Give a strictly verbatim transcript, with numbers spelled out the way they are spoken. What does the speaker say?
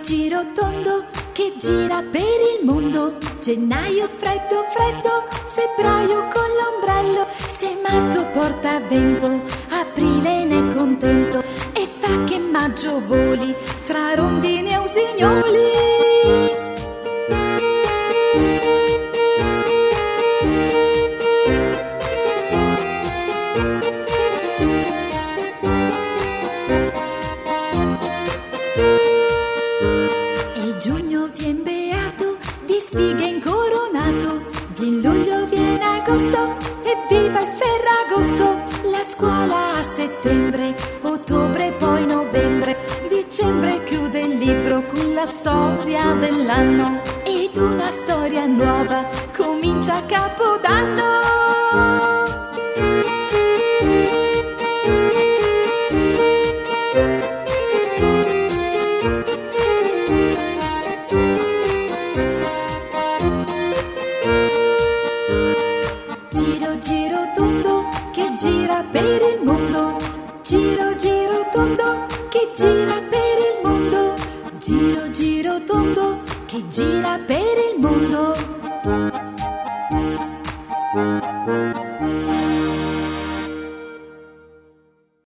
giro tondo che gira per il mondo. Gennaio freddo freddo, febbraio con l'ombrello. Se marzo porta vento, aprile ne è contento e fa che maggio voli tra rondini e usignoli. E giugno vien beato, di sfighe incoronato. Vien luglio, viene agosto, e viva il Ferragosto. La scuola a settembre, ottobre poi novembre. Dicembre chiude il libro con la storia dell'anno. Ed una storia nuova comincia a Capodanno. Giro giro tondo che gira per il mondo. Giro giro tondo che gira per il mondo. Giro giro tondo che gira per il mondo.